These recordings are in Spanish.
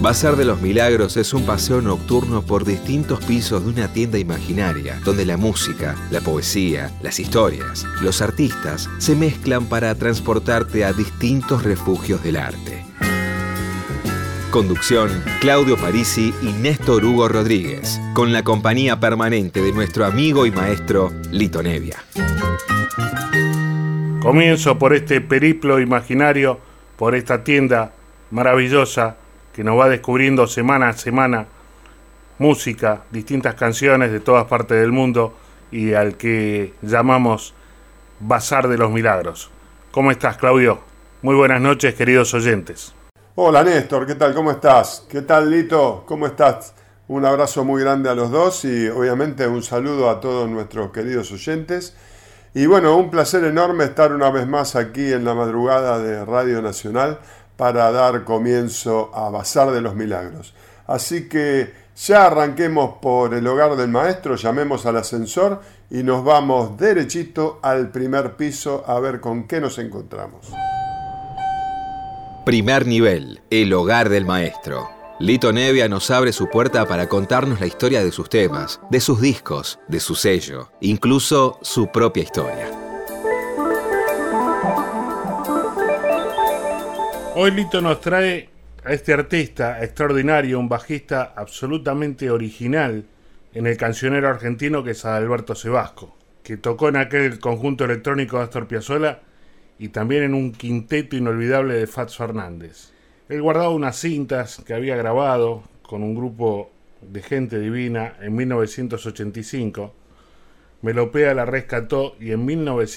Bazar de los Milagros es un paseo nocturno por distintos pisos de una tienda imaginaria, donde la música, la poesía, las historias, los artistas se mezclan para transportarte a distintos refugios del arte. Conducción, Claudio Parisi y Néstor Hugo Rodríguez, con la compañía permanente de nuestro amigo y maestro Lito Nevia. Comienzo por este periplo imaginario, por esta tienda maravillosa que nos va descubriendo semana a semana música, distintas canciones de todas partes del mundo y al que llamamos Bazar de los Milagros. ¿Cómo estás, Claudio? Muy buenas noches, queridos oyentes. Hola, Néstor, ¿qué tal? ¿Cómo estás? ¿Qué tal, Lito? ¿Cómo estás? Un abrazo muy grande a los dos y obviamente un saludo a todos nuestros queridos oyentes. Y bueno, un placer enorme estar una vez más aquí en la madrugada de Radio Nacional para dar comienzo a Bazar de los Milagros. Así que ya arranquemos por el hogar del maestro, llamemos al ascensor y nos vamos derechito al primer piso a ver con qué nos encontramos. Primer nivel, el hogar del maestro. Lito Nevia nos abre su puerta para contarnos la historia de sus temas, de sus discos, de su sello, incluso su propia historia. Hoy Lito nos trae a este artista extraordinario, un bajista absolutamente original en el cancionero argentino que es Adalberto Sebasco, que tocó en aquel conjunto electrónico de Astor Piazzolla y también en un quinteto inolvidable de Fats Fernández. Él guardaba unas cintas que había grabado con un grupo de gente divina en 1985. Melopea la rescató y en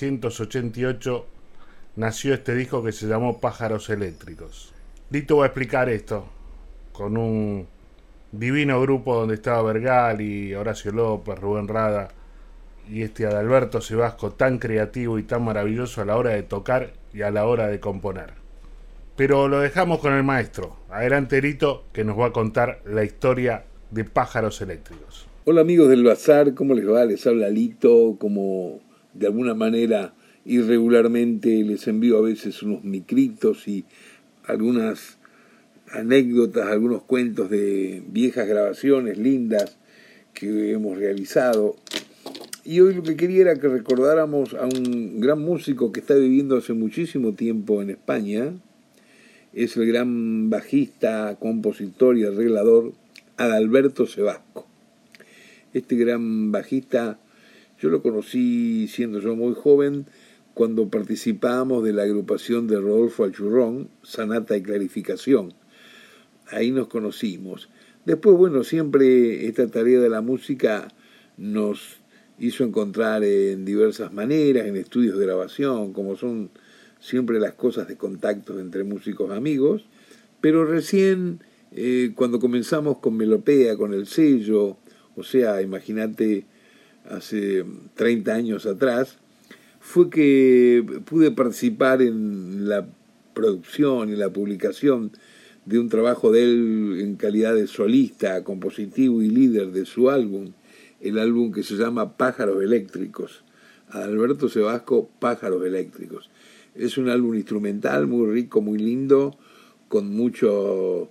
1988 nació este disco que se llamó Pájaros Eléctricos. Lito va a explicar esto con un divino grupo donde estaba Bergali, Horacio López, Rubén Rada y este Adalberto Sebasco tan creativo y tan maravilloso a la hora de tocar y a la hora de componer. Pero lo dejamos con el maestro. Adelante, Lito, que nos va a contar la historia de Pájaros Eléctricos. Hola amigos del Bazar, ¿cómo les va? Les habla Lito, como de alguna manera irregularmente les envío a veces unos micritos y algunas anécdotas, algunos cuentos de viejas grabaciones lindas que hemos realizado. Y hoy lo que quería era que recordáramos a un gran músico que está viviendo hace muchísimo tiempo en España. Es el gran bajista, compositor y arreglador Adalberto Sebasco. Este gran bajista yo lo conocí siendo yo muy joven, cuando participábamos de la agrupación de Rodolfo Alchurrón, Sanata y Clarificación. Ahí nos conocimos. Después, bueno, siempre esta tarea de la música nos hizo encontrar en diversas maneras, en estudios de grabación, como son siempre las cosas de contactos entre músicos amigos, pero recién cuando comenzamos con Melopea, con el sello, o sea, imagínate, hace 30 años atrás, fue que pude participar en la producción y la publicación de un trabajo de él en calidad de solista, compositivo y líder de su álbum, el álbum que se llama Pájaros Eléctricos, Adalberto Sebasco, Pájaros Eléctricos. Es un álbum instrumental muy rico, muy lindo, con mucho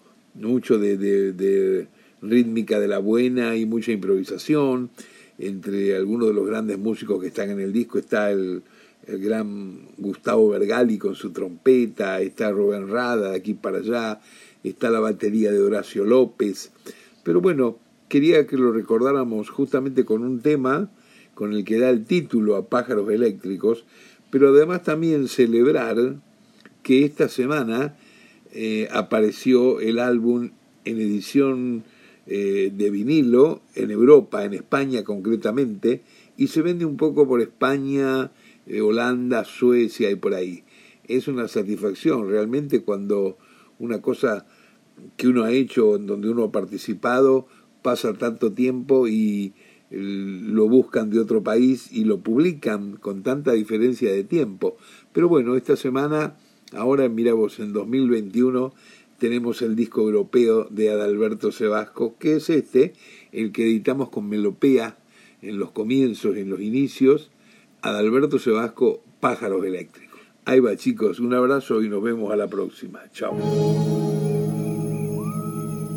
de rítmica de la buena y mucha improvisación. Entre algunos de los grandes músicos que están en el disco está el gran Gustavo Bergali con su trompeta, está Rubén Rada de aquí para allá, está la batería de Horacio López. Pero bueno, quería que lo recordáramos justamente con un tema con el que da el título a Pájaros Eléctricos, pero además también celebrar que esta semana apareció el álbum en edición de vinilo en Europa, en España concretamente, y se vende un poco por España, Holanda, Suecia y por ahí. Es una satisfacción realmente cuando una cosa que uno ha hecho, en donde uno ha participado, pasa tanto tiempo y lo buscan de otro país y lo publican con tanta diferencia de tiempo. Pero bueno, esta semana, ahora mira vos, en 2021 tenemos el disco europeo de Adalberto Sebasco, que es el que editamos con Melopea en los comienzos, en los inicios, Adalberto Sebasco, Pájaros Eléctricos. Ahí va, chicos, un abrazo y nos vemos a la próxima. Chao.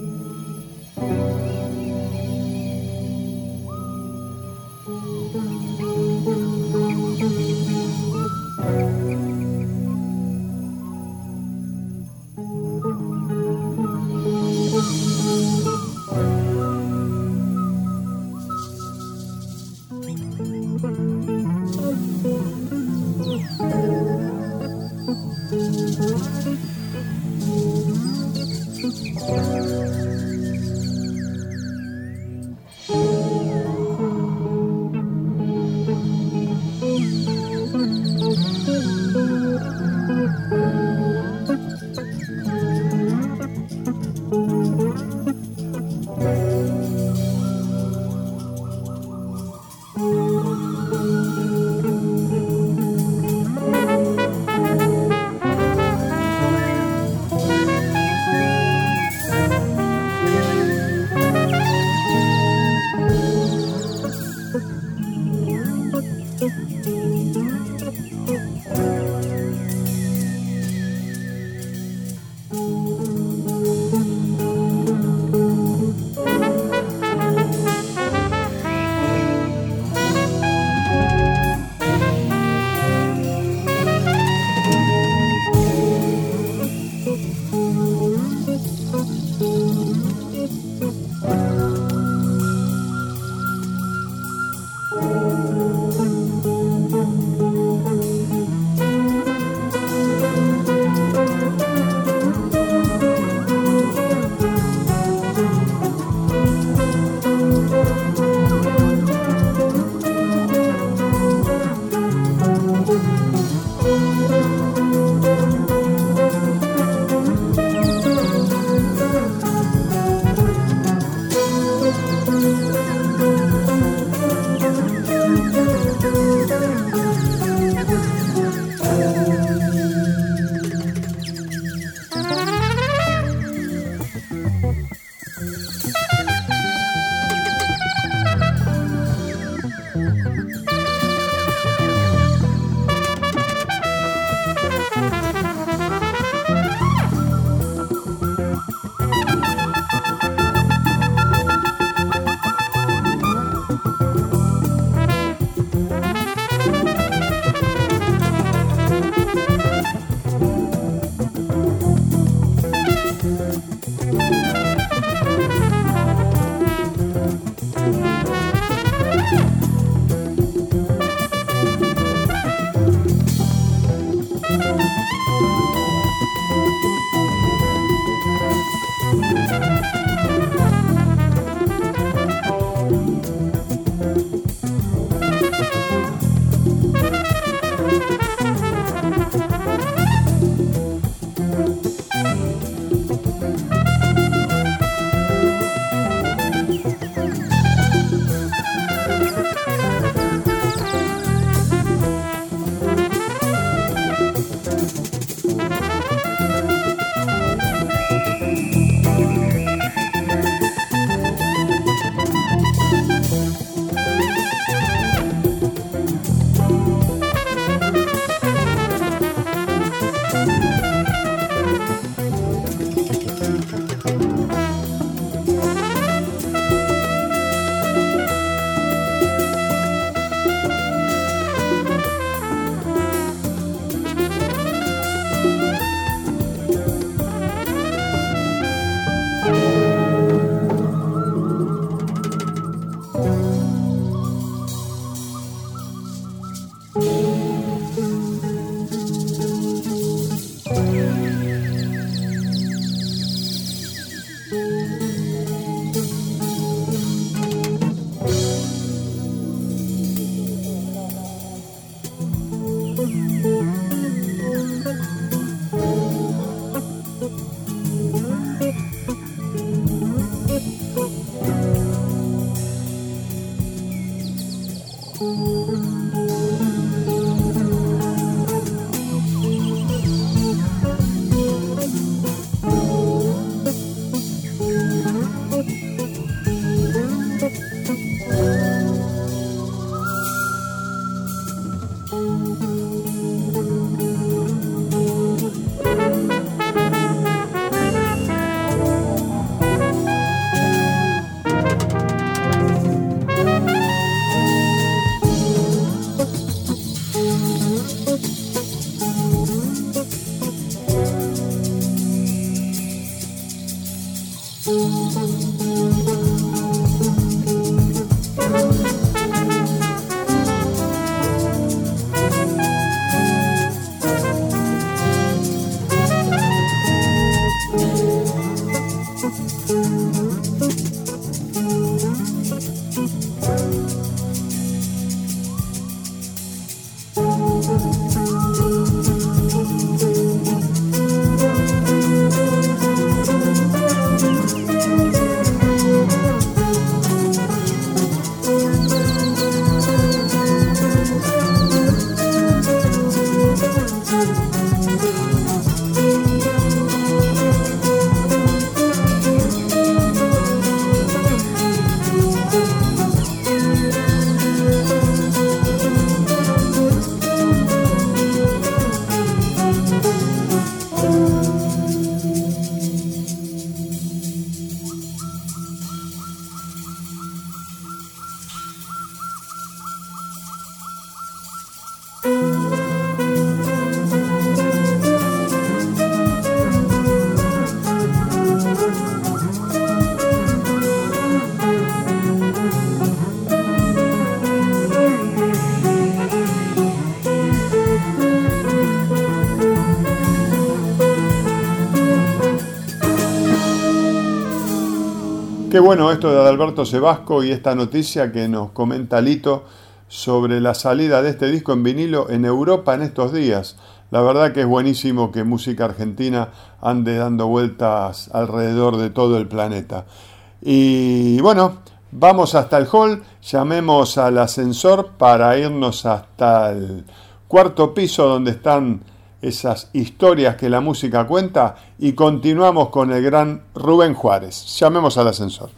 Qué bueno esto de Adalberto Sebasco y esta noticia que nos comenta Lito sobre la salida de este disco en vinilo en Europa en estos días. La verdad que es buenísimo que música argentina ande dando vueltas alrededor de todo el planeta. Y bueno, vamos hasta el hall, llamemos al ascensor para irnos hasta el cuarto piso donde están esas historias que la música cuenta y continuamos con el gran Rubén Juárez. Llamemos al ascensor.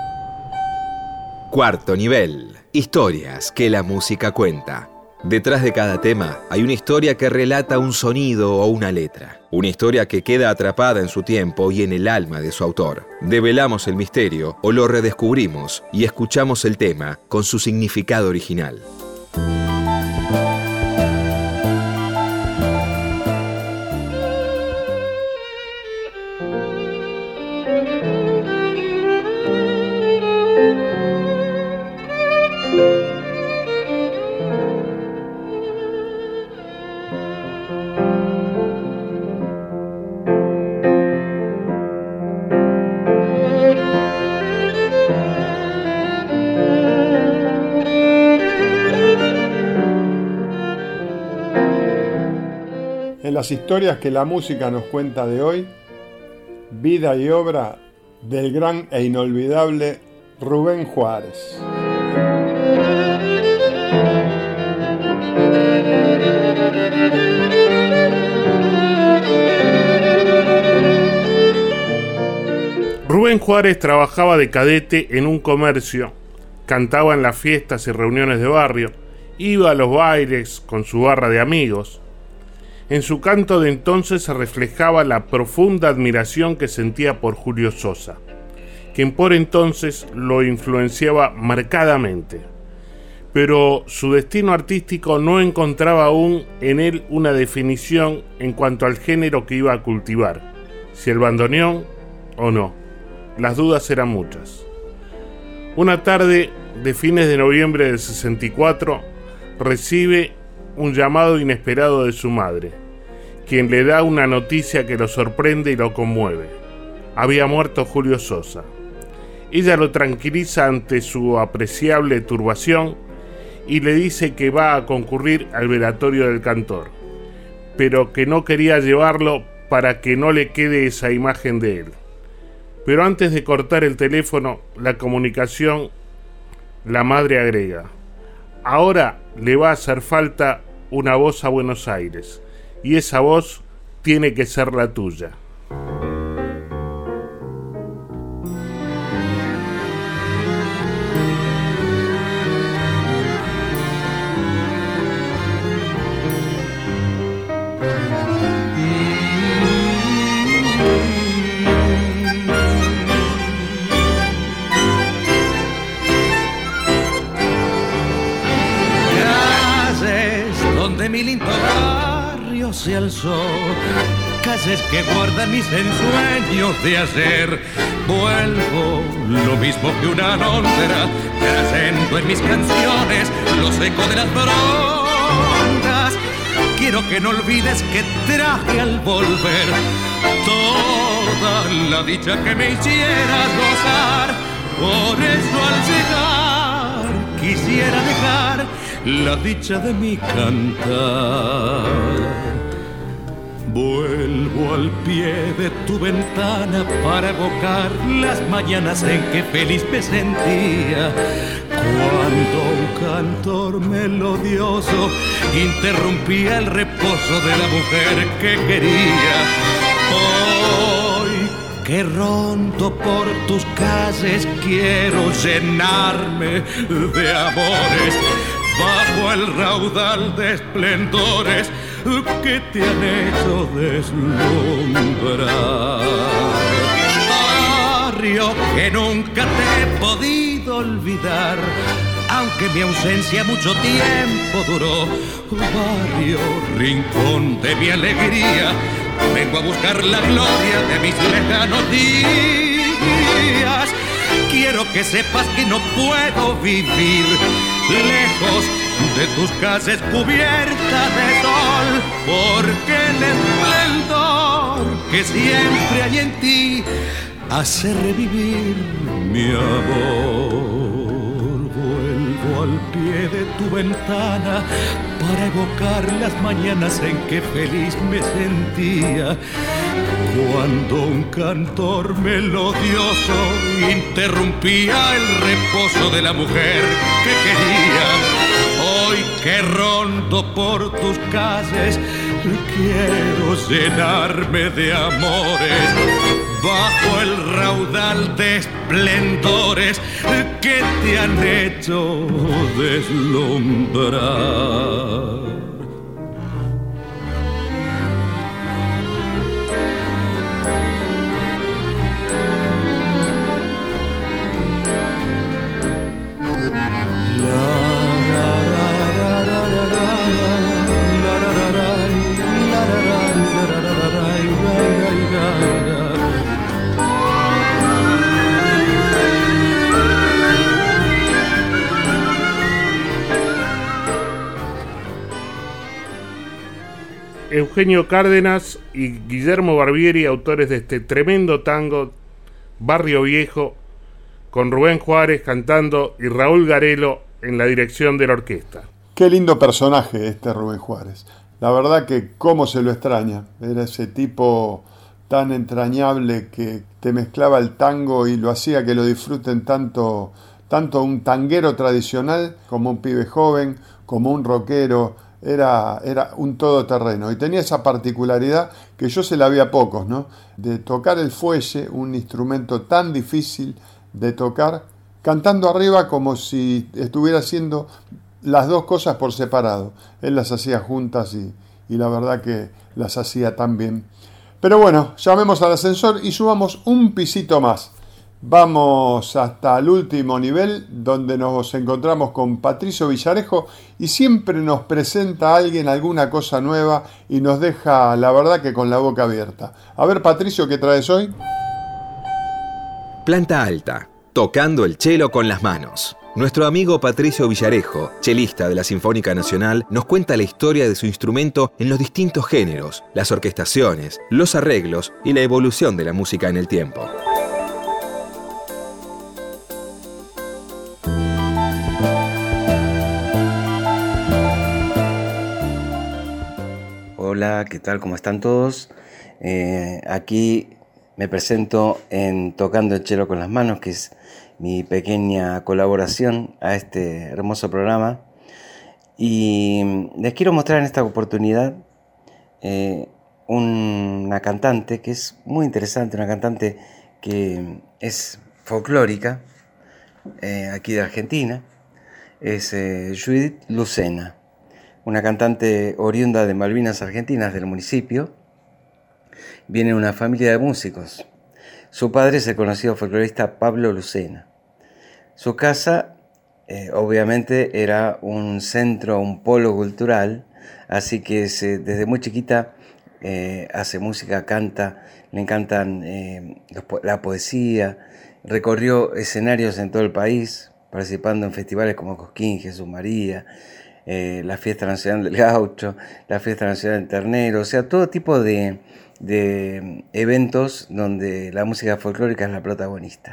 Cuarto nivel. Historias que la música cuenta. Detrás de cada tema hay una historia que relata un sonido o una letra. Una historia que queda atrapada en su tiempo y en el alma de su autor. Develamos el misterio o lo redescubrimos y escuchamos el tema con su significado original. En las historias que la música nos cuenta de hoy, vida y obra del gran e inolvidable Rubén Juárez. Rubén Juárez trabajaba de cadete en un comercio, cantaba en las fiestas y reuniones de barrio, iba a los bailes con su barra de amigos. En su canto de entonces se reflejaba la profunda admiración que sentía por Julio Sosa, quien por entonces lo influenciaba marcadamente. Pero su destino artístico no encontraba aún en él una definición en cuanto al género que iba a cultivar, si el bandoneón o no. Las dudas eran muchas. Una tarde de fines de noviembre del 64, recibe un llamado inesperado de su madre, quien le da una noticia que lo sorprende y lo conmueve. Había muerto Julio Sosa. Ella lo tranquiliza ante su apreciable turbación y le dice que va a concurrir al velatorio del cantor, pero que no quería llevarlo para que no le quede esa imagen de él. Pero antes de cortar el teléfono, la comunicación, la madre agrega: ahora le va a hacer falta una voz a Buenos Aires, y esa voz tiene que ser la tuya. Donde mi lindo barrio se alzó, calles que guardan mis ensueños de ayer. Vuelvo lo mismo que una alondra, trayendo en mis canciones los ecos de las brondas. Quiero que no olvides que traje al volver toda la dicha que me hicieras gozar. Por eso al llegar quisiera dejar la dicha de mi cantar. Vuelvo al pie de tu ventana para evocar las mañanas en que feliz me sentía, cuando un cantor melodioso interrumpía el reposo de la mujer que quería. Hoy que rondo por tus calles quiero llenarme de amores, bajo el raudal de esplendores que te han hecho deslumbrar. Barrio que nunca te he podido olvidar, aunque mi ausencia mucho tiempo duró. Barrio, rincón de mi alegría, vengo a buscar la gloria de mis lejanos días. Quiero que sepas que no puedo vivir lejos de tus calles cubiertas de sol, porque el esplendor que siempre hay en ti hace revivir mi amor. Vuelvo al pie de tu ventana para evocar las mañanas en que feliz me sentía, cuando un cantor melodioso interrumpía el reposo de la mujer que quería. Hoy que rondo por tus calles, quiero llenarme de amores bajo el raudal de esplendores que te han hecho deslumbrar. Eugenio Cárdenas y Guillermo Barbieri, autores de este tremendo tango, Barrio Viejo, con Rubén Juárez cantando y Raúl Garelo en la dirección de la orquesta. Qué lindo personaje este Rubén Juárez. La verdad que cómo se lo extraña. Era ese tipo tan entrañable que te mezclaba el tango y lo hacía que lo disfruten tanto un tanguero tradicional como un pibe joven, como un rockero. Era un todoterreno y tenía esa particularidad que yo se la vi a pocos, ¿no? De tocar el fuelle, un instrumento tan difícil de tocar, cantando arriba como si estuviera haciendo las dos cosas por separado. Él las hacía juntas y la verdad que las hacía tan bien. Pero bueno, llamemos al ascensor y subamos un pisito más. Vamos hasta el último nivel, donde nos encontramos con Patricio Villarejo y siempre nos presenta a alguien alguna cosa nueva y nos deja, la verdad, que con la boca abierta. A ver, Patricio, ¿qué traes hoy? Planta alta, tocando el cello con las manos. Nuestro amigo Patricio Villarejo, chelista de la Sinfónica Nacional, nos cuenta la historia de su instrumento en los distintos géneros, las orquestaciones, los arreglos y la evolución de la música en el tiempo. Hola, ¿qué tal? ¿Cómo están todos? Aquí me presento en Tocando el Cello con las Manos, que es mi pequeña colaboración a este hermoso programa. Y les quiero mostrar en esta oportunidad una cantante que es muy interesante, una cantante que es folclórica, aquí de Argentina, es Judith Lucena. Una cantante oriunda de Malvinas Argentinas, del municipio. Viene de una familia de músicos. Su padre es el conocido folclorista Pablo Lucena. Su casa, obviamente, era un centro, un polo cultural, así que desde muy chiquita hace música, canta, le encantan la poesía, recorrió escenarios en todo el país, participando en festivales como Cosquín, Jesús María, la Fiesta Nacional del Gaucho, la Fiesta Nacional del Ternero, o sea, todo tipo de eventos donde la música folclórica es la protagonista.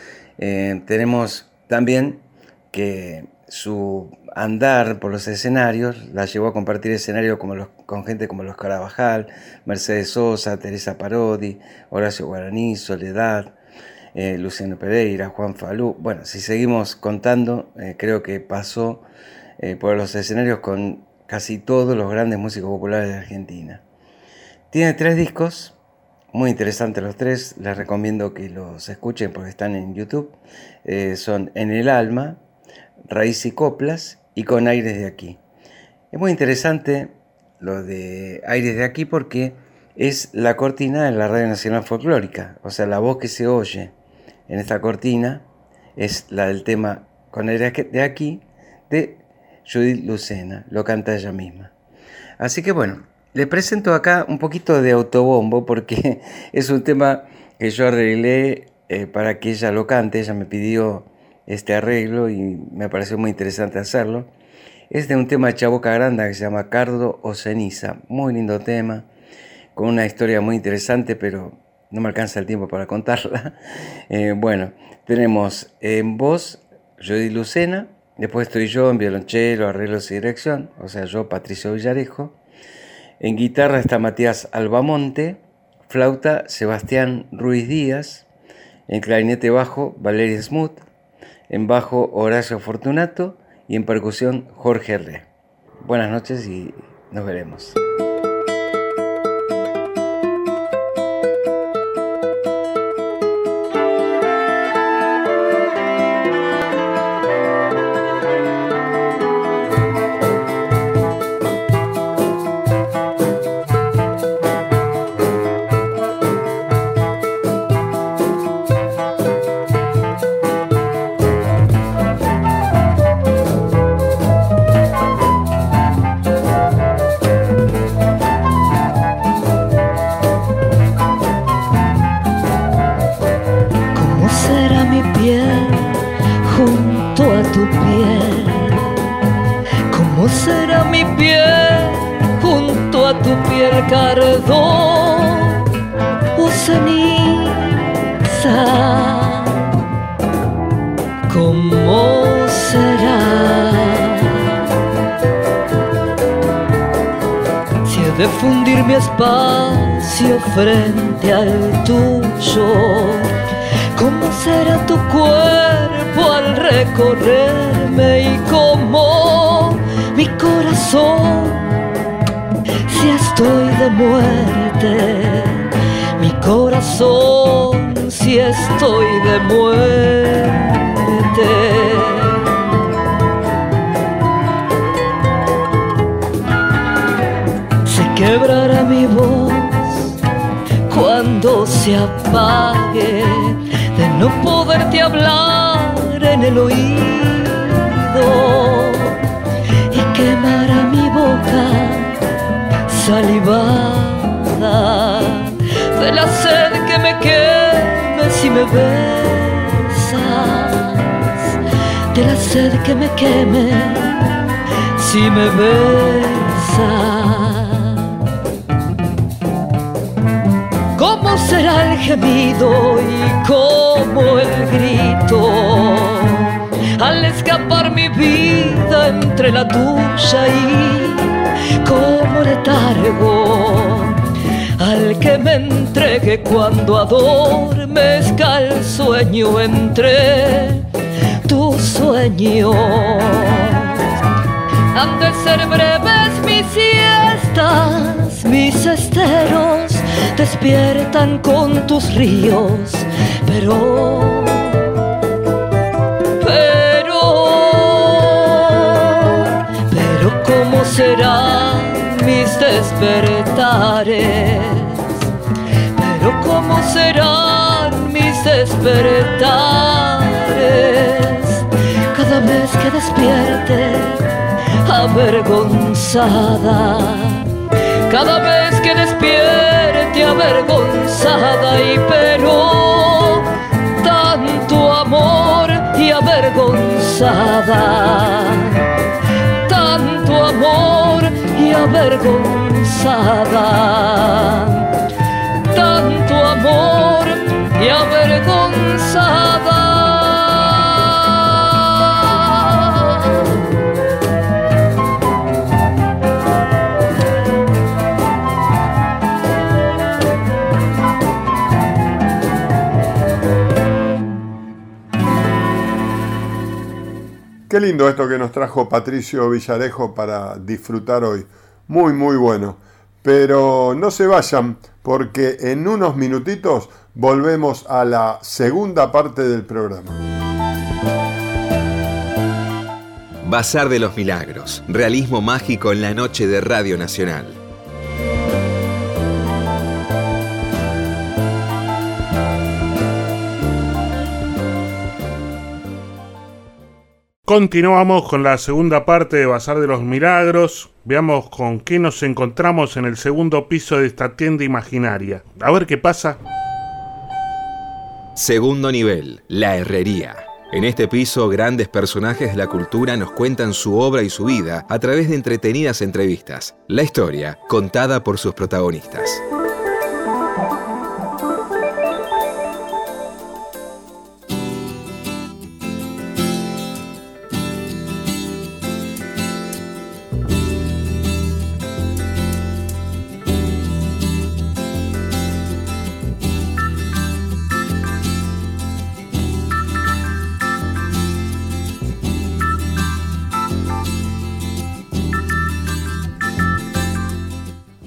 Tenemos también que su andar por los escenarios la llevó a compartir escenarios con gente como los Carabajal, Mercedes Sosa, Teresa Parodi, Horacio Guaraní, Soledad, Luciano Pereira, Juan Falú. Bueno, si seguimos contando, creo que pasó por los escenarios con casi todos los grandes músicos populares de Argentina. Tiene 3 discos, muy interesantes los 3, les recomiendo que los escuchen porque están en YouTube. Son En el Alma, Raíz y Coplas y Con Aires de Aquí. Es muy interesante lo de Aires de Aquí porque es la cortina de la Radio Nacional Folclórica, o sea, la voz que se oye en esta cortina es la del tema Con Aires de Aquí de Judith Lucena, lo canta ella misma. Así que bueno, les presento acá un poquito de autobombo porque es un tema que yo arreglé para que ella lo cante. Ella me pidió este arreglo y me pareció muy interesante hacerlo. Es de un tema de Chaboca Granda que se llama Cardo o Ceniza, muy lindo tema, con una historia muy interesante, pero no me alcanza el tiempo para contarla. Bueno, tenemos en voz Judith Lucena, después estoy yo en violonchelo, arreglos y dirección, o sea, yo, Patricio Villarejo. En guitarra está Matías Albamonte, flauta Sebastián Ruiz Díaz, en clarinete bajo Valeria Smoot, en bajo Horacio Fortunato y en percusión Jorge Herré. Buenas noches y nos veremos. Fundir mi espacio frente al tuyo. ¿Cómo será tu cuerpo al recorrerme y cómo mi corazón si estoy de muerte? Mi corazón si estoy de muerte. Quebrará mi voz cuando se apague, de no poderte hablar en el oído, y quemará mi boca salivada de la sed que me queme si me besas, de la sed que me queme si me besas. ¿Cómo será el gemido y cómo el grito al escapar mi vida entre la tuya y como letargo al que me entregue cuando adormezca el sueño entre tus sueños? Han de ser breves mis siestas, mis esteros despiertan con tus ríos, pero ¿cómo serán mis despertares? Pero ¿cómo serán mis despertares? Cada vez que despierte avergonzada, cada vez que despierte avergonzada, y pero tanto amor y avergonzada, tanto amor y avergonzada, tanto amor y avergonzada. Qué lindo esto que nos trajo Patricio Villarejo para disfrutar hoy. Muy, muy bueno. Pero no se vayan, porque en unos minutitos volvemos a la segunda parte del programa. Bazar de los Milagros. Realismo mágico en la noche de Radio Nacional. Continuamos con la segunda parte de Bazar de los Milagros. Veamos con qué nos encontramos en el segundo piso de esta tienda imaginaria. A ver qué pasa. Segundo nivel, la herrería. En este piso, grandes personajes de la cultura nos cuentan su obra y su vida a través de entretenidas entrevistas. La historia, contada por sus protagonistas.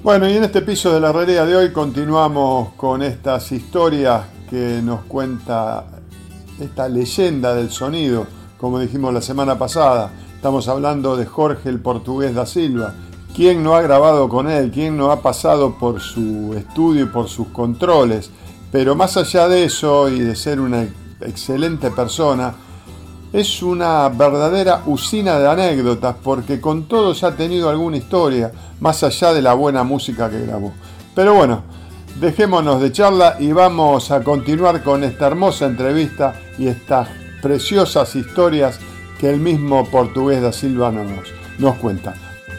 Bueno, y en este piso de la herrería de hoy continuamos con estas historias que nos cuenta esta leyenda del sonido, como dijimos la semana pasada. Estamos hablando de Jorge el Portugués da Silva. ¿Quién no ha grabado con él? ¿Quién no ha pasado por su estudio y por sus controles? Pero más allá de eso y de ser una excelente persona, es una verdadera usina de anécdotas, porque con todos ha tenido alguna historia, más allá de la buena música que grabó. Pero bueno, dejémonos de charla y vamos a continuar con esta hermosa entrevista y estas preciosas historias que el mismo Portugués da Silva nos cuenta.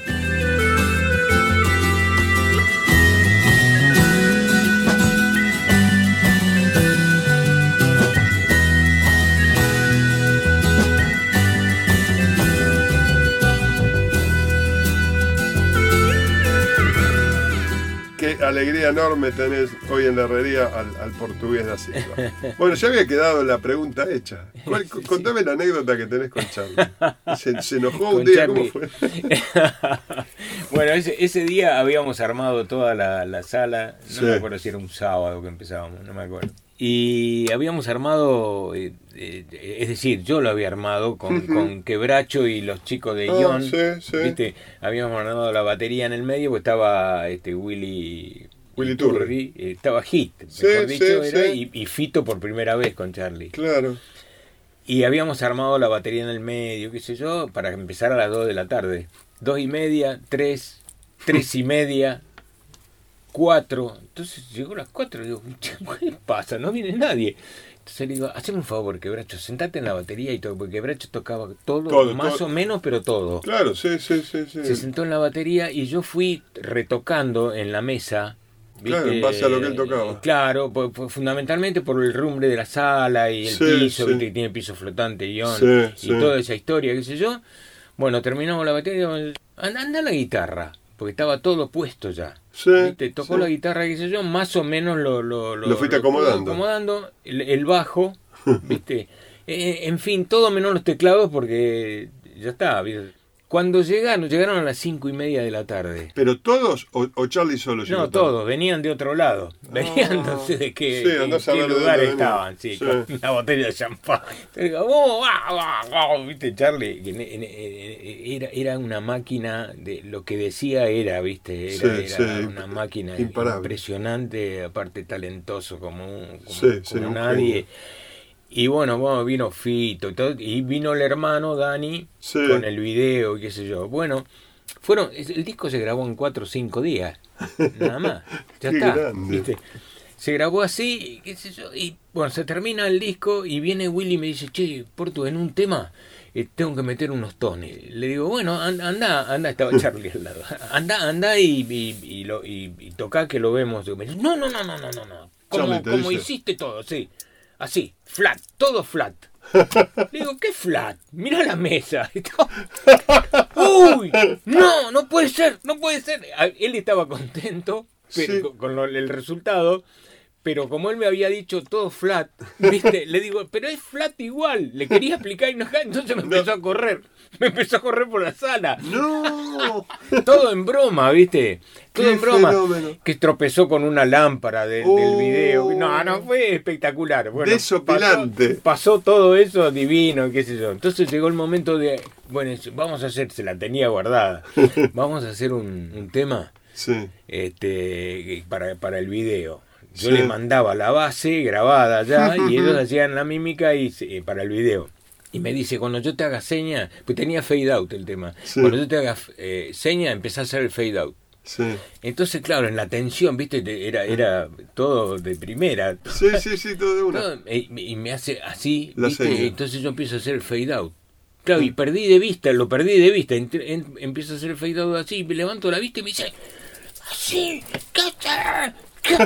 Qué alegría enorme tenés hoy en la herrería al Portugués da Silva. Bueno, ya había quedado la pregunta hecha. Contame la anécdota que tenés con Charlie. ¿Se enojó un día? Charlie. ¿Cómo fue? Bueno, ese día habíamos armado toda la sala. No Sí. me acuerdo si era un sábado que empezábamos, no me acuerdo. Y habíamos armado, es decir, yo lo había armado con Quebracho y los chicos de Ion. Sí. ¿Viste? Habíamos armado la batería en el medio, porque estaba Willy Turri, estaba Hit, mejor dicho, era, y Fito por primera vez con Charlie. Claro. Y habíamos armado la batería en el medio, qué sé yo, para empezar a las 2 de la tarde. 2:30, 3, 3:30, 4. Entonces llegó a las 4 y digo, ¿qué pasa? No viene nadie. Entonces le digo, haceme un favor, Quebracho, sentate en la batería y todo, porque Quebracho tocaba todo más o menos, pero todo. Claro, sí. Se sentó en la batería y yo fui retocando en la mesa. ¿Viste? Claro, en base a lo que él tocaba. Claro, fundamentalmente por el rumbre de la sala y el piso, ¿viste? Que tiene piso flotante, y toda esa historia, qué sé yo. Bueno, terminamos la batería, anda la guitarra, porque estaba todo puesto ya. ¿Viste? Tocó la guitarra, qué sé yo, más o menos lo fuiste acomodando. El bajo, ¿viste? En fin, todo menos los teclados, porque ya está, ¿viste? Cuando llegaron a las 5:30 de la tarde. ¿Pero todos o Charlie solo llegó? No, todos, venían de otro lado. Venían, no sé de qué lugar estaban, con una botella de champán. ¿Viste? Charlie, era una máquina, de lo que decía era, ¿viste? Era una máquina imparable, impresionante, aparte talentoso como nadie. Y bueno, vino Fito y todo, y vino el hermano Dani con el video y qué sé yo. Bueno, el disco se grabó en 4 o 5 días, nada más. Ya está, grande. ¿Viste? Se grabó así, qué sé yo, y bueno, se termina el disco y viene Willy y me dice, che, Portu, en un tema tengo que meter unos tones. Le digo, bueno, anda, estaba Charlie al lado. Anda y toca que lo vemos. Me dice, no. Como hiciste todo, sí. Así, flat, todo flat. Le digo, ¿qué flat? Mirá la mesa. Uy, no puede ser. Él estaba contento con el resultado, pero como él me había dicho todo flat, ¿viste? Le digo, pero es flat igual. Le quería explicar y entonces me empezó a correr. Me empezó a correr por la sala. ¡No! Todo en broma, ¿viste? Todo en broma. Fenómeno. Que tropezó con una lámpara del video. No, fue espectacular. Bueno, desopilante. Pasó todo eso divino, qué sé yo. Entonces llegó el momento de, bueno, vamos a hacer, se la tenía guardada. Vamos a hacer un tema para el video. Yo le mandaba la base grabada ya y ellos hacían la mímica para el video. Y me dice, cuando yo te haga seña, pues tenía fade out el tema, cuando yo te haga seña, empezá a hacer el fade out. Entonces, claro, en la tensión, ¿viste? Era todo de primera. Todo de una. Y me hace así, ¿viste? Entonces yo empiezo a hacer el fade out. Claro, y lo perdí de vista. Empiezo a hacer el fade out así, me levanto la vista y me dice, así, ¿qué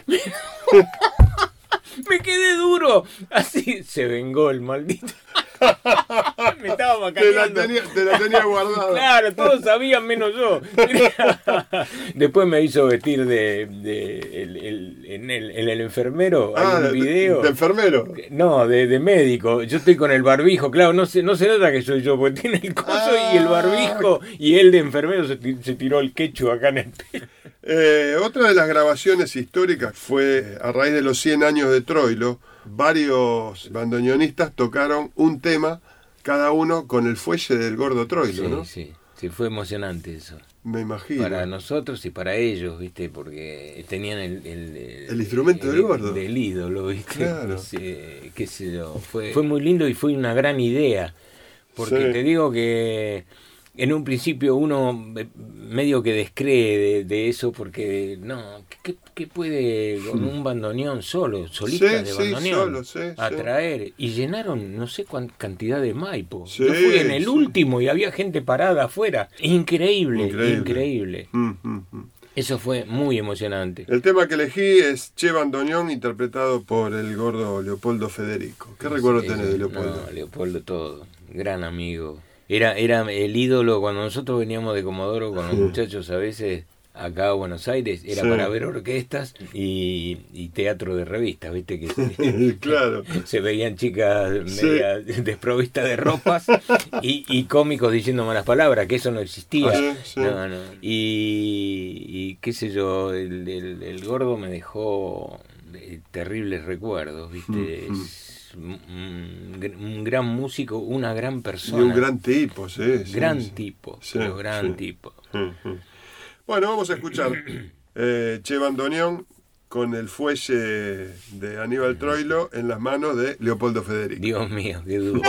me quedé duro. Así se vengó el maldito. Me estaba macaneando. Te la tenía guardada. Claro, todos sabían menos yo. Después me hizo vestir en el enfermero. Hay un video. ¿De enfermero? No, de médico. Yo estoy con el barbijo. Claro, no se nota que soy yo, porque tiene el coso y el barbijo. Y él de enfermero se tiró el quechu acá en el pelo. Otra de las grabaciones históricas fue a raíz de los 100 años de Troilo. Varios bandoneonistas tocaron un tema, cada uno con el fuelle del Gordo Troilo, ¿no? Sí, fue emocionante eso. Me imagino. Para nosotros y para ellos, ¿viste? Porque tenían el instrumento del Gordo. Del ídolo, ¿viste? Claro. Qué sé yo. Fue muy lindo y fue una gran idea. Porque te digo que en un principio uno medio que descree de eso, porque no, ¿qué puede con un bandoneón solista de bandoneón atraer? Y llenaron no sé cuánta cantidad de Maipo. Yo fui en el último y había gente parada afuera. Increíble. Eso fue muy emocionante. El tema que elegí es Che Bandoneón, interpretado por el Gordo Leopoldo Federico. ¿Qué recuerdo tenés de Leopoldo? No, Leopoldo todo, gran amigo. Era el ídolo cuando nosotros veníamos de Comodoro con los muchachos a veces acá a Buenos Aires, era para ver orquestas y teatro de revistas, ¿viste? Que claro. Se veían chicas media desprovistas de ropas y cómicos diciendo malas palabras, que eso no existía. No. Y qué sé yo, el Gordo me dejó terribles recuerdos, ¿viste? Un gran músico, una gran persona. Y un gran tipo, tipo. Bueno, vamos a escuchar Che Bandoneón con el fuelle de Aníbal Troilo en las manos de Leopoldo Federico. Dios mío, qué duro.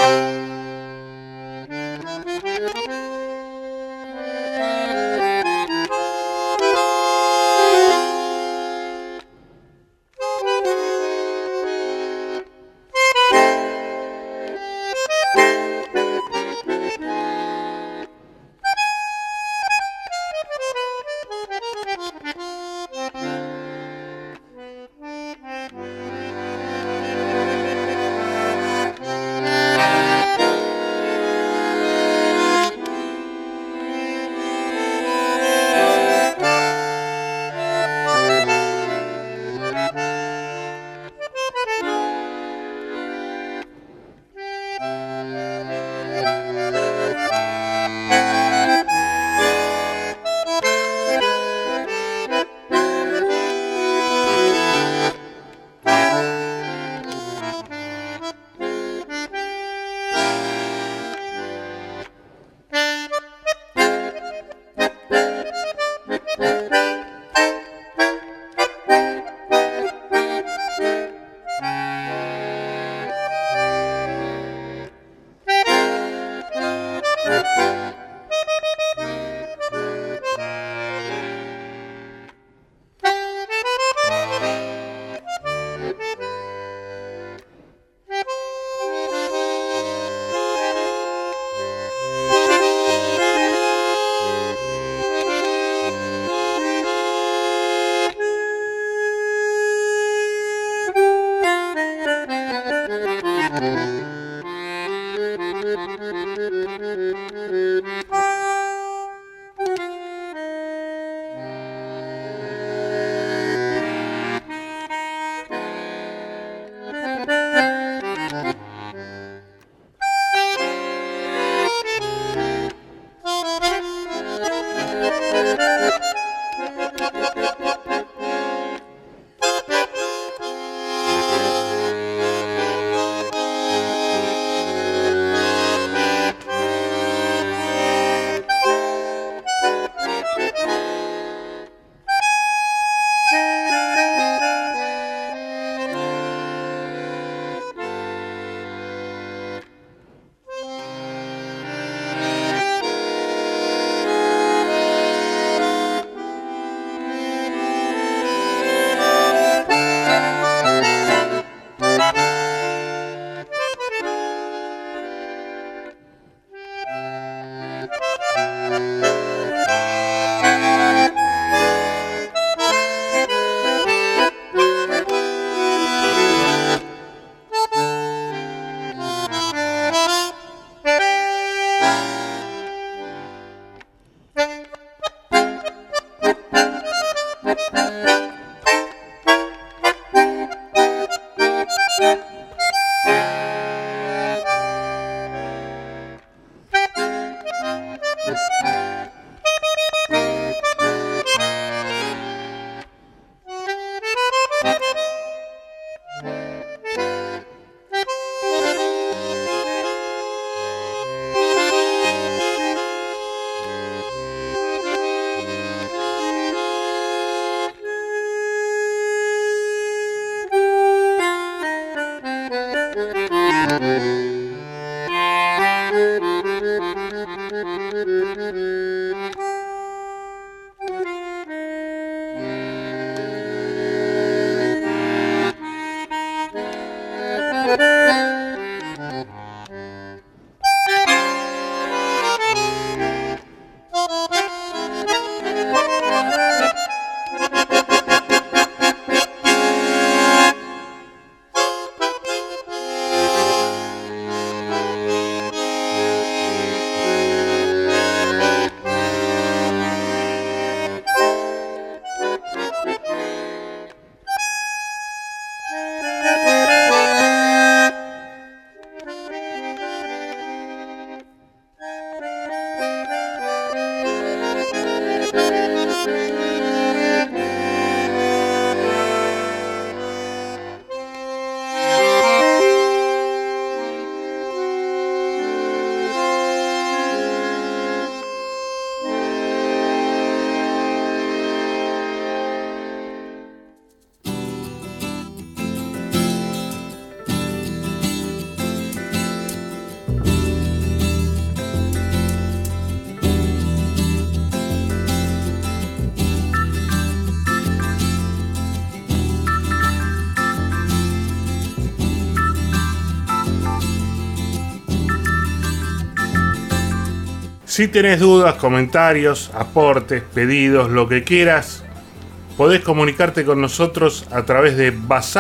Si tenés dudas, comentarios, aportes, pedidos, lo que quieras, podés comunicarte con nosotros a través de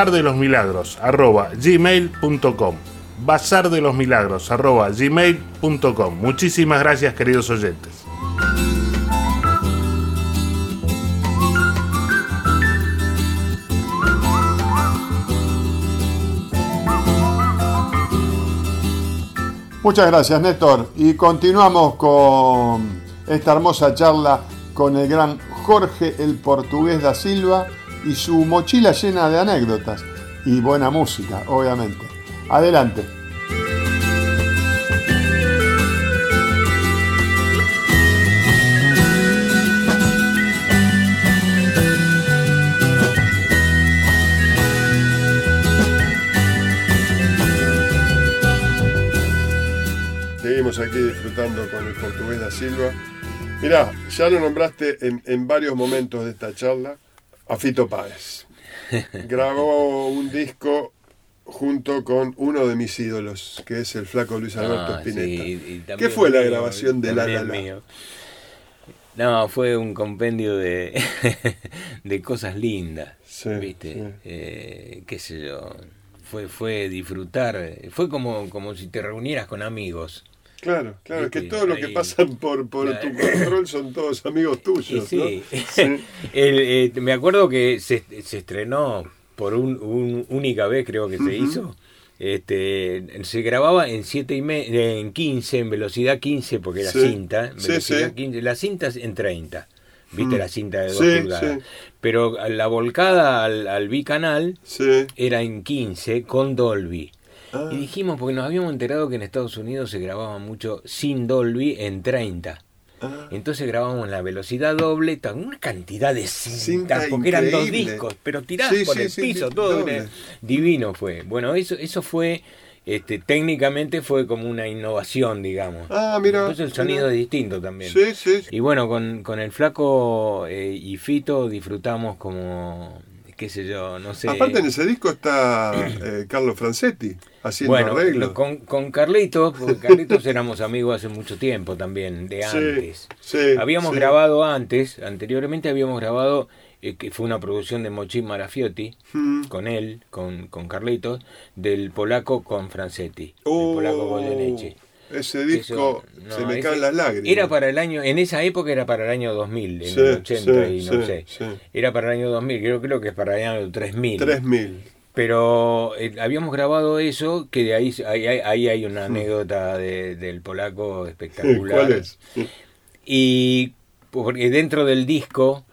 bazardelosmilagros@gmail.com. bazardelosmilagros@gmail.com. Muchísimas gracias, queridos oyentes. Muchas gracias, Néstor. Y continuamos con esta hermosa charla con el gran Jorge el Portugués da Silva y su mochila llena de anécdotas y buena música, obviamente. Adelante. Seguimos aquí disfrutando con el Portugués da Silva. Mirá, ya lo nombraste en varios momentos de esta charla a Fito Páez. Grabó un disco junto con uno de mis ídolos, que es el flaco Luis Alberto Spinetta. Sí, ¿Qué fue la grabación de La La La? No, fue un compendio de cosas lindas, sí, ¿viste? Sí. Qué sé yo, fue disfrutar, fue como si te reunieras con amigos. Claro, es que todos los que pasan por tu control son todos amigos tuyos, sí. ¿no? Sí. Me acuerdo que se estrenó por única vez, creo que se hizo. Se grababa en 7:30, en 15, en velocidad 15, porque era cinta, velocidad 15, las cintas en 30, viste la cinta de 2 pulgadas, pero la volcada al bicanal era en 15 con Dolby. Y dijimos, porque nos habíamos enterado que en Estados Unidos se grababa mucho sin Dolby en 30. Entonces grabamos la velocidad doble, una cantidad de cintas, porque eran 2 discos, pero tiradas por el piso, todo divino fue. Bueno, eso fue, técnicamente fue como una innovación, digamos. Mira. Entonces el sonido es distinto también. Sí. Y bueno, con el Flaco y Fito disfrutamos como, qué sé yo, no sé. Aparte en ese disco está Carlos Francetti haciendo arreglos. Con Carlitos, porque Carlitos éramos amigos hace mucho tiempo también, de antes. Habíamos grabado anteriormente habíamos grabado, que fue una producción de Mochín Marafiotti, con él, con Carlitos, del polaco con Francetti, el polaco Goyeneche. Ese disco, se me caen las lágrimas. Era para el año, en esa época era para el año 2000, en el 80 y no sé. Era para el año 2000, creo que es para el año 3000. Pero habíamos grabado eso, que de ahí hay una anécdota del polaco espectacular. ¿Cuál es? Y porque dentro del disco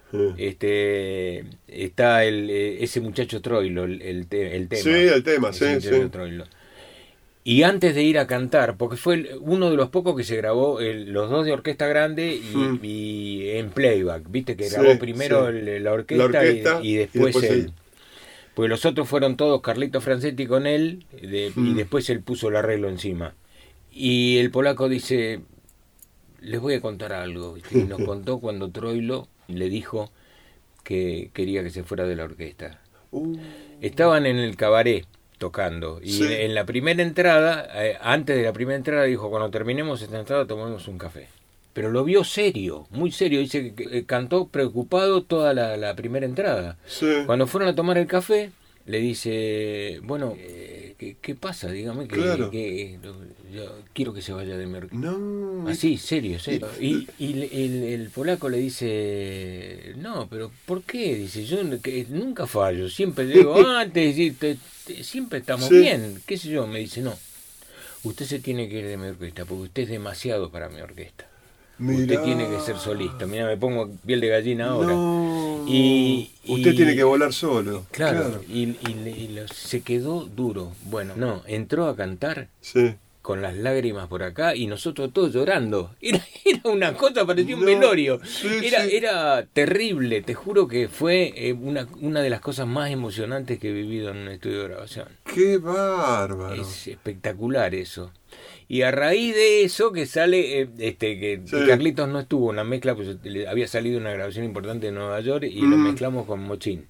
está ese muchacho Troilo, el tema. Sí, el tema, sí. Troilo. Y antes de ir a cantar, porque fue uno de los pocos que se grabó, los dos de orquesta grande y en playback, viste que grabó primero la orquesta y después él. Porque los otros fueron todos Carlito Francetti con él, y después él puso el arreglo encima. Y el polaco dice, les voy a contar algo, ¿viste? Y nos contó cuando Troilo le dijo que quería que se fuera de la orquesta. Estaban en el cabaret tocando, y en la primera entrada, antes de la primera entrada dijo, cuando terminemos esta entrada tomamos un café. Pero lo vio serio, muy serio, dice que cantó preocupado toda la primera entrada. Cuando fueron a tomar el café, le dice, bueno, ¿qué pasa? Dígame que yo quiero que se vaya de mi orquesta. No. Así, serio. Y el polaco le dice, no, pero ¿por qué? Dice, yo nunca fallo, siempre digo antes, siempre estamos bien, qué sé yo. Me dice, no, usted se tiene que ir de mi orquesta, porque usted es demasiado para mi orquesta. Usted tiene que ser solista. Mira, me pongo piel de gallina ahora. No. Y usted tiene que volar solo. Claro. Y se quedó duro. Bueno, no, entró a cantar con las lágrimas por acá y nosotros todos llorando. Era una cosa, parecía un velorio. Era terrible. Te juro que fue una de las cosas más emocionantes que he vivido en un estudio de grabación. ¡Qué bárbaro! Es espectacular eso. Y a raíz de eso que sale, que Carlitos no estuvo en la mezcla, pues había salido una grabación importante de Nueva York y lo mezclamos con Mochín.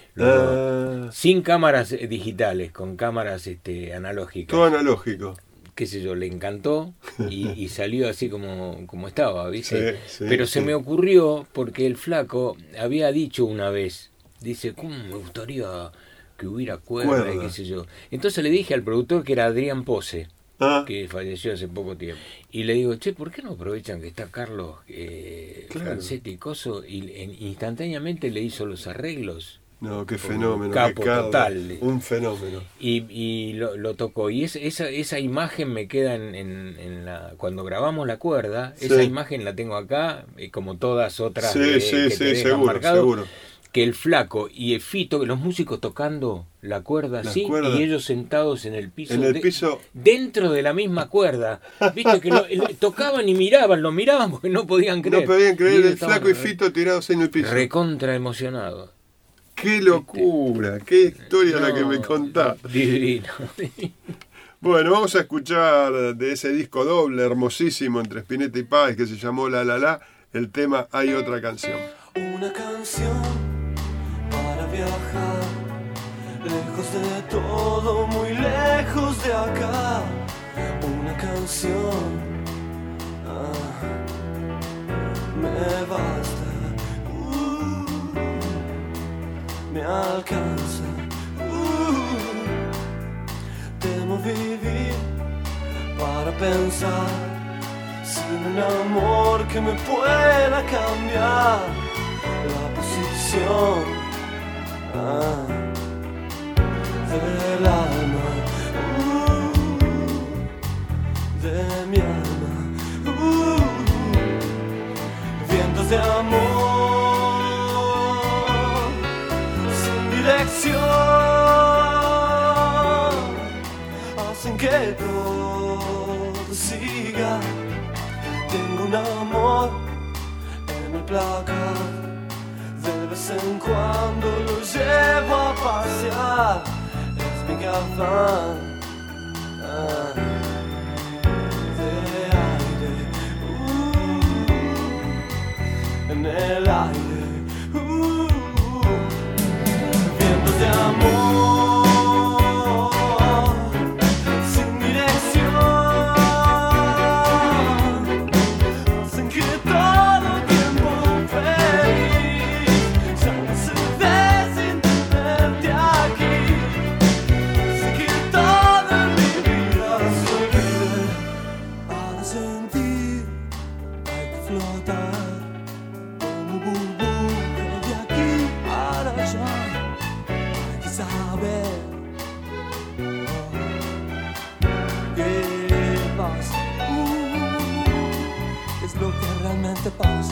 Sin cámaras digitales, con cámaras analógicas. Todo analógico. qué sé yo, le encantó y salió así como estaba, ¿viste? Sí, pero se me ocurrió porque el flaco había dicho una vez, dice, ¿cómo me gustaría que hubiera cuerda y qué sé yo? Entonces le dije al productor, que era Adrián Pose, que falleció hace poco tiempo, y le digo, che, ¿por qué no aprovechan que está Carlos Francetti y Coso? Y instantáneamente le hizo los arreglos. No, qué fenómeno. Capo total. Un fenómeno. Y lo tocó. Y esa imagen me queda en la... Cuando grabamos la cuerda, esa imagen la tengo acá, como todas otras que seguro, marcado, seguro. Que el flaco y el Fito, los músicos tocando la cuerda así, y ellos sentados en el piso. En el piso. Dentro de la misma cuerda. Viste que tocaban y miraban, lo miraban porque no podían creer. No podían creer, el flaco y Fito tirados en el piso. Recontra emocionado. ¡Qué locura! ¡Qué historia la que me contás! Divino. Bueno, vamos a escuchar de ese disco doble hermosísimo entre Spinetta y Páez, que se llamó La La La, el tema Hay otra canción. Una canción para viajar, lejos de todo, muy lejos de acá. Una canción, me basta. Me alcanza, temo vivir para pensar sin un amor que me pueda cambiar la posición del alma, de mi alma, vientos de amor. Dirección hacen que todo siga. Tengo un amor en el placar, de vez en cuando lo llevo a pasear. Es mi afán de aire, en el aire. De amor sin dirección hacen que todo tiempo feliz ya no se ve sin tenerte aquí, hacen que todo en mi vida se olvide. Para sentir hay que flotar como burbuja de aquí para allá. Saber qué pasa, es lo que realmente pasa.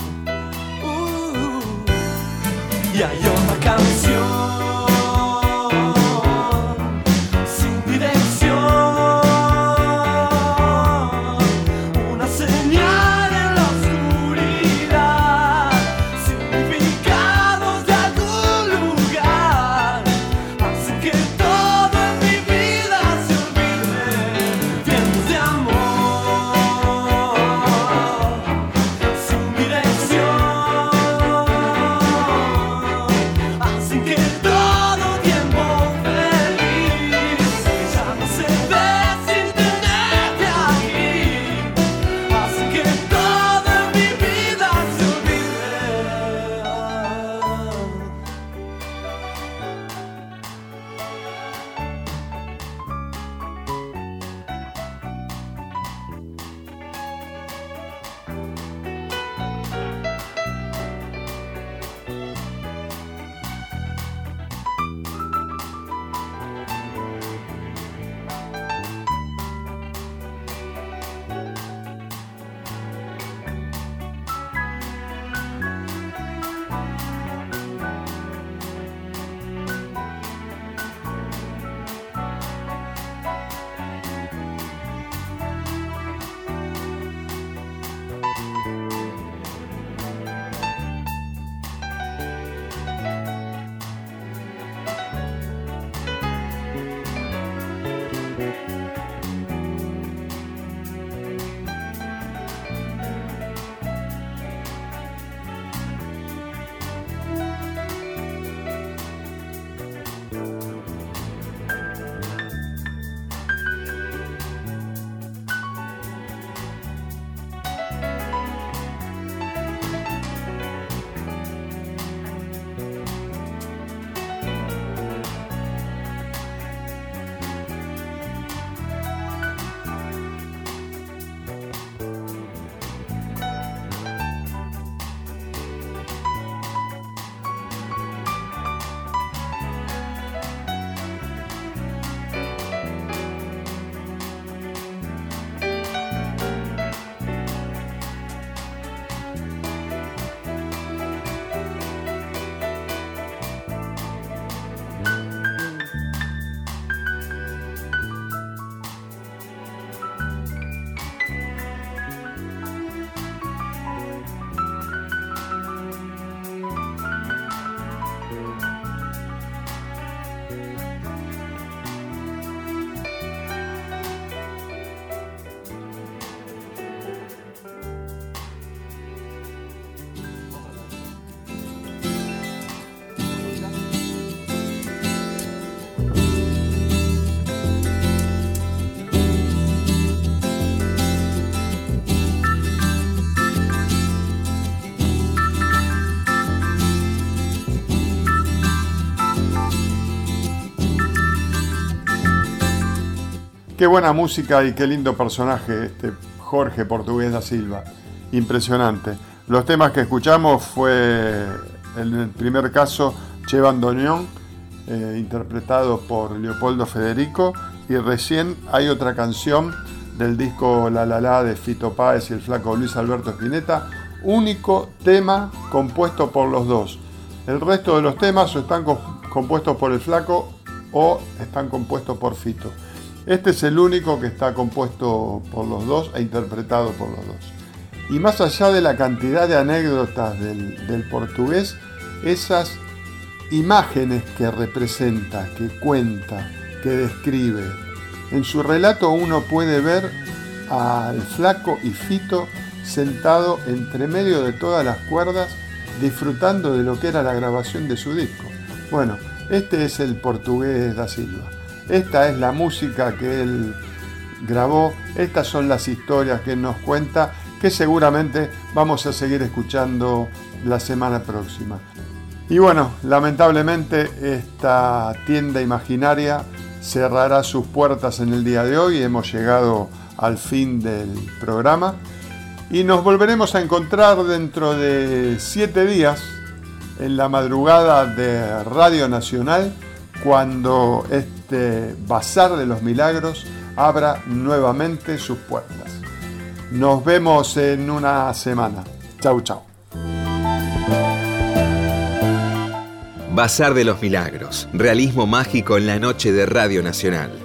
Y hay otra canción sin dirección, una señal en la oscuridad, significados de algún lugar. Que todo en mi vida se olvide, vientos de amor sin dirección, así que Qué buena música y qué lindo personaje este Jorge Portugués da Silva. Impresionante. Los temas que escuchamos fue, en el primer caso, Che Bandoneón, interpretado por Leopoldo Federico, y recién hay otra canción del disco La La La de Fito Páez y el flaco Luis Alberto Spinetta, único tema compuesto por los dos. El resto de los temas o están compuestos por el flaco o están compuestos por Fito. Este es el único que está compuesto por los dos e interpretado por los dos. Y más allá de la cantidad de anécdotas del portugués, esas imágenes que representa, que cuenta, que describe. En su relato uno puede ver al flaco y Fito sentado entre medio de todas las cuerdas, disfrutando de lo que era la grabación de su disco. Bueno, este es el Portugués da Silva. Esta es la música que él grabó, estas son las historias que él nos cuenta, que seguramente vamos a seguir escuchando la semana próxima. Y bueno, lamentablemente esta tienda imaginaria cerrará sus puertas en el día de hoy. Hemos llegado al fin del programa y nos volveremos a encontrar dentro de 7 días en la madrugada de Radio Nacional, cuando este Bazar de los Milagros abra nuevamente sus puertas. Nos vemos en una semana. Chau, chau. Bazar de los Milagros, realismo mágico en la noche de Radio Nacional.